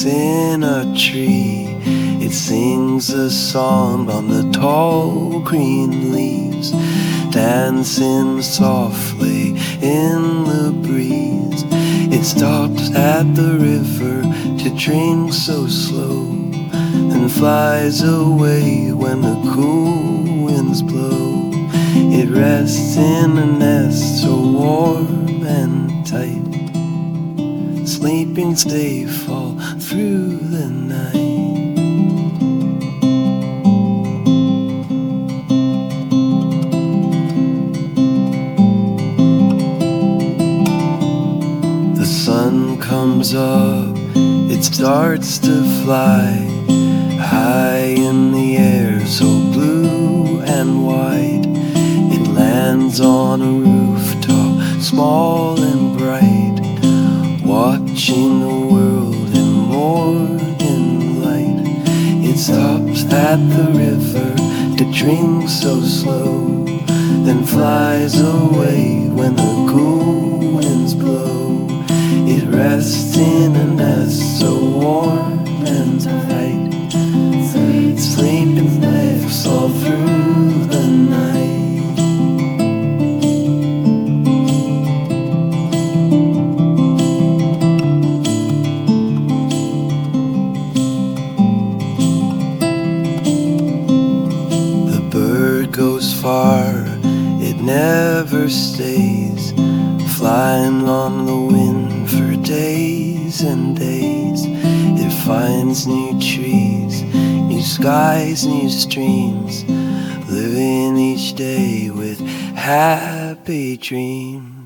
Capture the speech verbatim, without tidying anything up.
sits in a tree. It sings a song on the tall green leaves, dancing softly in the breeze. It stops at the river to drink so slow, and flies away when the cool winds blow. It rests in a nest so warm and tight, sleeping safe all through the night. The sun comes up, it starts to fly high in the air, so blue and wide. It lands on a rooftop, small and bright, watching the world in morning light. It stops at the river to drink so slow, then flies away when the cool winds blow. It rests in a nest so warm and tight, sleeping lifts all through the night. The bird goes far, it never stays, flying on the wind for days and days. It finds new trees, new skies, new streams, living each day with happy dreams.